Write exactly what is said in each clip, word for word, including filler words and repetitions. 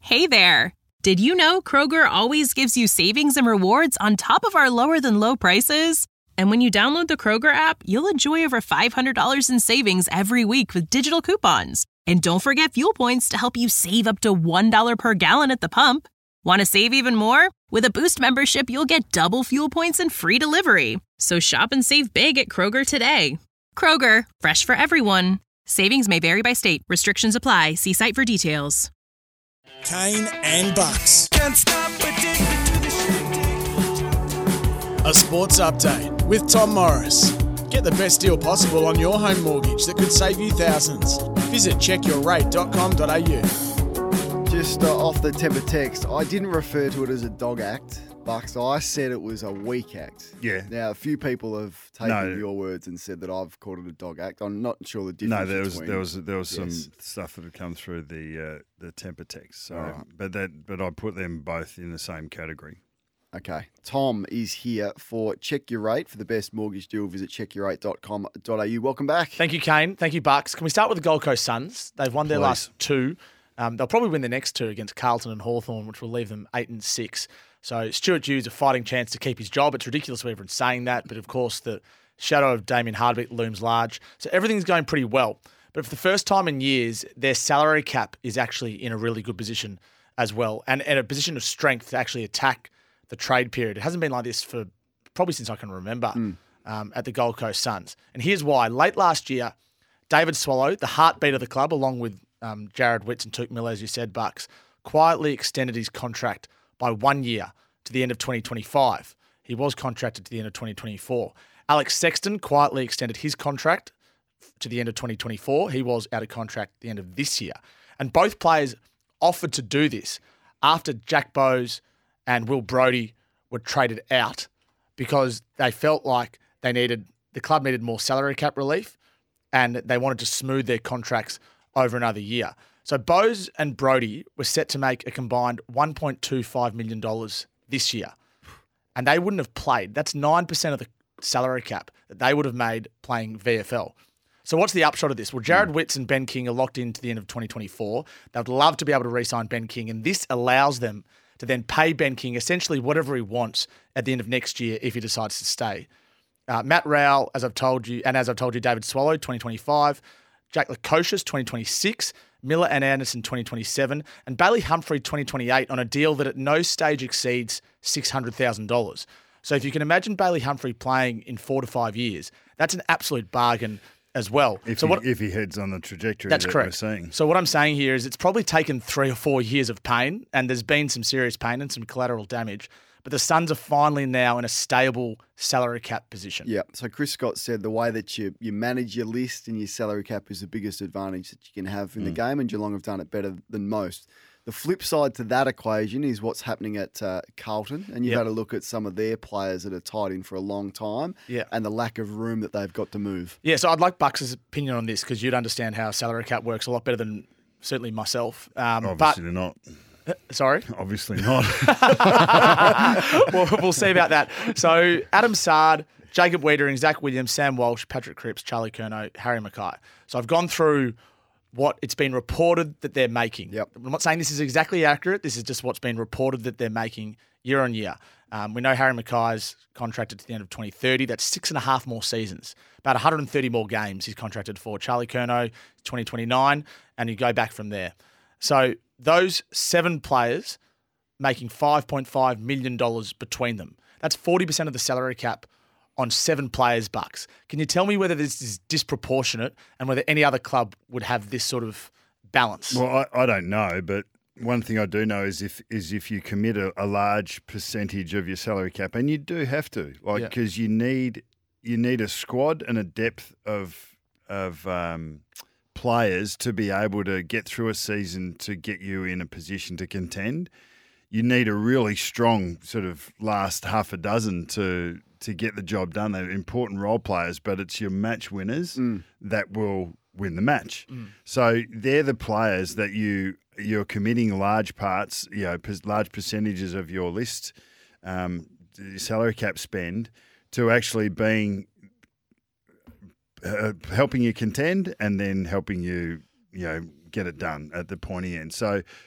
Hey there! Did you know Kroger always gives you savings and rewards on top of our lower-than-low prices? And when you download the Kroger app, you'll enjoy over five hundred dollars in savings every week with digital coupons. And don't forget fuel points to help you save up to one dollar per gallon at the pump. Want to save even more? With a Boost membership, you'll get double fuel points and free delivery. So shop and save big at Kroger today. Kroger, fresh for everyone. Savings may vary by state. Restrictions apply. See site for details. Kane and Bucks. Can't stop addicted to the shit. A sports update with Tom Morris. Get the best deal possible on your home mortgage that could save you thousands. Visit check your rate dot com dot a u. Just uh, off the temper text, I didn't refer to it as a dog act, Bucks. I said it was a weak act. Yeah. Now, a few people have taken No. your words and said that I've called it a dog act. I'm not sure the difference. No, there was between, there was there was some Yes. stuff that had come through the uh, the temper text. So, Alright. but that but I put them both in the same category. Okay. Tom is here for Check Your Rate. For the best mortgage deal, visit check your rate dot com dot a u. Welcome back. Thank you, Kane. Thank you, Bucks. Can we start with the Gold Coast Suns? They've won their Please. last two. Um, they'll probably win the next two against Carlton and Hawthorn, which will leave them eight and six. So Stuart Hughes a fighting chance to keep his job. It's ridiculous when everyone's saying that, but of course the shadow of Damien Hardwick looms large. So everything's going pretty well. But for the first time in years, their salary cap is actually in a really good position as well, and, and a position of strength to actually attack the trade period. It hasn't been like this for probably since I can remember um, at the Gold Coast Suns. And here's why. Late last year, David Swallow, the heartbeat of the club, along with um, Jared Witts and Tuke Miller, as you said, Bucks, quietly extended his contract by one year to the end of twenty twenty-five. He was contracted to the end of twenty twenty-four. Alex Sexton quietly extended his contract to the end of twenty twenty-four. He was out of contract at the end of this year. And both players offered to do this after Jack Bowes and Will Brodie were traded out because they felt like they needed the club needed more salary cap relief and they wanted to smooth their contracts over another year. So Bowes and Brodie were set to make a combined one point two five million dollars this year. And they wouldn't have played. That's nine percent of the salary cap that they would have made playing V F L. So what's the upshot of this? Well, Jared Witts and Ben King are locked into the end of twenty twenty-four. They would love to be able to re-sign Ben King, and this allows them to then pay Ben King essentially whatever he wants at the end of next year if he decides to stay. Uh, Matt Rowell, as I've told you, and as I've told you, David Swallow, twenty twenty-five, Jack Lukosius, twenty twenty-six, Miller and Anderson, twenty twenty-seven, and Bailey Humphrey, twenty twenty-eight, on a deal that at no stage exceeds six hundred thousand dollars. So if you can imagine Bailey Humphrey playing in four to five years, that's an absolute bargain as well. If, so he, what, if he heads on the trajectory that's that correct. we're seeing. So what I'm saying here is it's probably taken three or four years of pain, and there's been some serious pain and some collateral damage, but the Suns are finally now in a stable salary cap position. Yeah. So Chris Scott said the way that you, you manage your list and your salary cap is the biggest advantage that you can have in the game, and Geelong have done it better than most. The flip side to that equation is what's happening at uh, Carlton, and you've Yep. had a look at some of their players that are tied in for a long time Yeah. and the lack of room that they've got to move. Yeah, so I'd like Bucks' opinion on this because you'd understand how salary cap works a lot better than certainly myself. Um, Obviously not. but sorry, Obviously not. we'll, we'll see about that. So Adam Sard, Jacob Wiedering, Zach Williams, Sam Walsh, Patrick Cripps, Charlie Curnow, Harry Mackay. So I've gone through what it's been reported that they're making. Yep. I'm not saying this is exactly accurate. This is just what's been reported that they're making year on year. Um, we know Harry Mackay's contracted to the end of twenty thirty. That's six and a half more seasons, about one hundred thirty more games he's contracted for. Charlie Curnow, twenty twenty-nine, and you go back from there. So those seven players making five point five million dollars between them. That's forty percent of the salary cap on seven players, Bucks. Can you tell me whether this is disproportionate and whether any other club would have this sort of balance? Well, I, I don't know, but one thing I do know is if is if you commit a, a large percentage of your salary cap, and you do have to, like Yeah. because you need you need a squad and a depth of of um, players to be able to get through a season to get you in a position to contend. You need a really strong sort of last half a dozen to to get the job done. They're important role players, but it's your match winners Mm. that will win the match. Mm. So they're the players that you you're committing large parts, you know, pers- large percentages of your list, um, the salary cap spend to actually being uh, helping you contend and then helping you, you know, get it done at the pointy end. So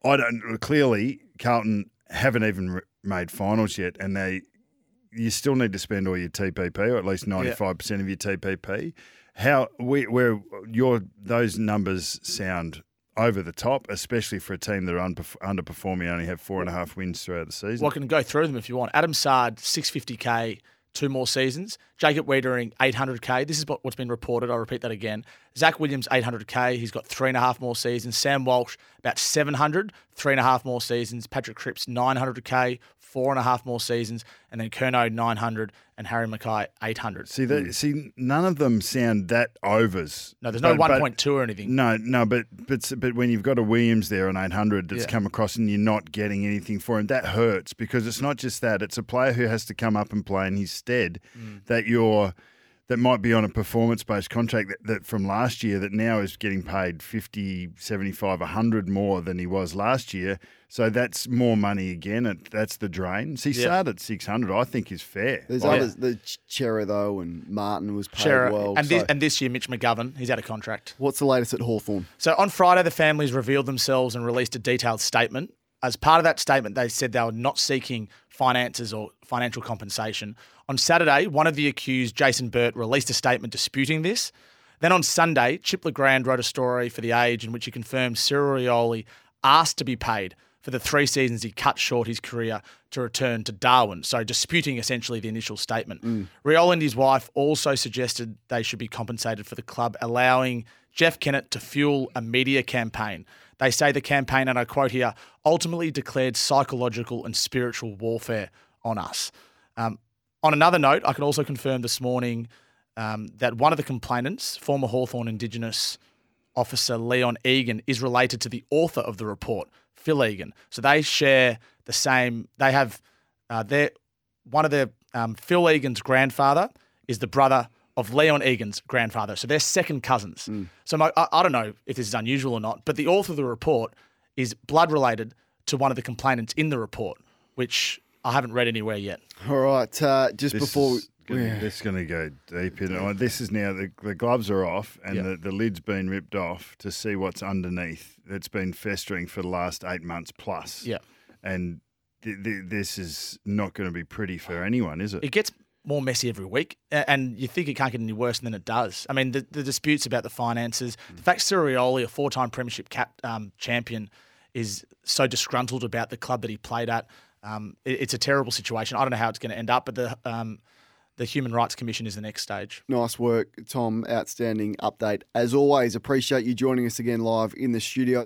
I don't. Clearly, Carlton haven't even re- made finals yet, and they you still need to spend all your T P P, or at least ninety-five percent of your T P P. How we where your those numbers sound over the top, especially for a team that are unperf- underperforming, only have four and a half wins throughout the season. Well, I can go through them if you want. Adam Sard, six hundred fifty K, two more seasons. Jacob Wiedering, eight hundred K. This is what- what's been reported. I'll repeat that again. Zach Williams, eight hundred K. He's got three and a half more seasons. Sam Walsh, about seven hundred, three and a half more seasons. Patrick Cripps, nine hundred K, four and a half more seasons. And then Curnow, nine hundred, and Harry Mackay, eight hundred. See, that, see, none of them sound that overs. No, there's no But- but- one point two or anything. No, no, but but but when you've got a Williams there on eight hundred that's Yeah. come across and you're not getting anything for him, that hurts because it's not just that. It's a player who has to come up and play in his stead Mm. that you're that might be on a performance-based contract that, that from last year that now is getting paid fifty, seventy-five, one hundred more than he was last year. So that's more money again. It, that's the drain. See, Yeah. Sard at six hundred I think is fair. There's Like, others. The Ch- Chera, though, and Martin was paid Shera, well. and, so this, and this year, Mitch McGovern, he's out of contract. what's the latest at Hawthorn? So on Friday, the families revealed themselves and released a detailed statement. As part of that statement, they said they were not seeking finances or financial compensation. On Saturday, one of the accused, Jason Burt, released a statement disputing this. Then on Sunday, Chip Legrand wrote a story for The Age in which he confirmed Cyril Rioli asked to be paid for the three seasons he cut short his career to return to Darwin, so disputing essentially the initial statement. Mm. Rioli and his wife also suggested they should be compensated for the club allowing Jeff Kennett to fuel a media campaign. They say the campaign, and I quote here, ultimately declared psychological and spiritual warfare on us. Um, on another note, I can also confirm this morning um, that one of the complainants, former Hawthorn Indigenous officer Leon Egan, is related to the author of the report, Phil Egan. So they share the same, they have, uh, their, one of their, um, Phil Egan's grandfather is the brother of Leon Egan's grandfather. So they're second cousins. Mm. So my, I, I don't know if this is unusual or not, but the author of the report is blood related to one of the complainants in the report, which I haven't read anywhere yet. All right, uh, just This before... is gonna, Yeah. This is going to go deep in. Oh, This is now, the, the gloves are off and Yeah. the, the lid's been ripped off to see what's underneath. It's been festering for the last eight months plus. Yeah. And th- th- this is not going to be pretty for anyone, is it? It gets more messy every week, a- and you think it can't get any worse than it does. I mean, the, the disputes about the finances, the fact Cyril Rioli, a four-time premiership cap, um, champion, is so disgruntled about the club that he played at. Um, it, it's a terrible situation. I don't know how it's going to end up, but the um, the Human Rights Commission is the next stage. Nice work, Tom. Outstanding update. As always, appreciate you joining us again live in the studio.